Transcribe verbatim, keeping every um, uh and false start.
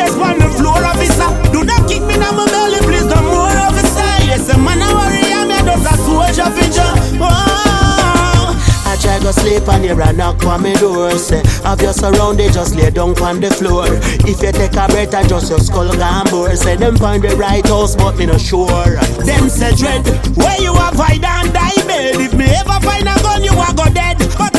place on the floor, officer. Do not kick me down my belly, please, no more, officer. Yes, a man, I worry, I'm here, does a soldier feature. Oh, I try to sleep and hear a knock on my door. Say, have you surrounded, just lay down on the floor. If you take a breath, I just your skull gone bore. Say, them find the right house, but me not sure. Them say, dread, where you have hide and die bed. If me ever find a gun, you are go dead. But